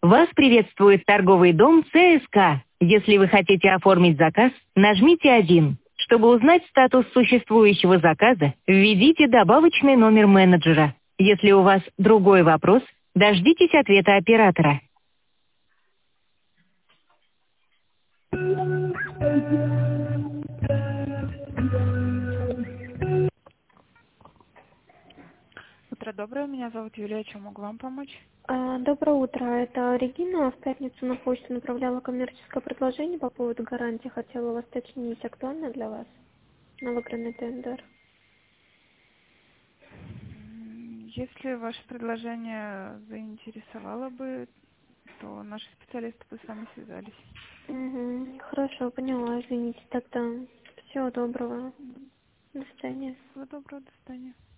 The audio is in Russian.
Вас приветствует торговый дом ЦСК. Если вы хотите оформить заказ, нажмите 1. Чтобы узнать статус существующего заказа, введите добавочный номер менеджера. Если у вас другой вопрос, дождитесь ответа оператора. Утро доброе, меня зовут Юлия, чем могу вам помочь? Доброе утро, это Регина. В пятницу на почту направляла коммерческое предложение по поводу гарантии. Хотела вас уточнить, актуально для вас на выигранный тендер. Если ваше предложение заинтересовало бы, то наши специалисты бы с вами связались. Угу, хорошо, поняла, извините тогда. Всего доброго. До свидания. Всего доброго, до свидания.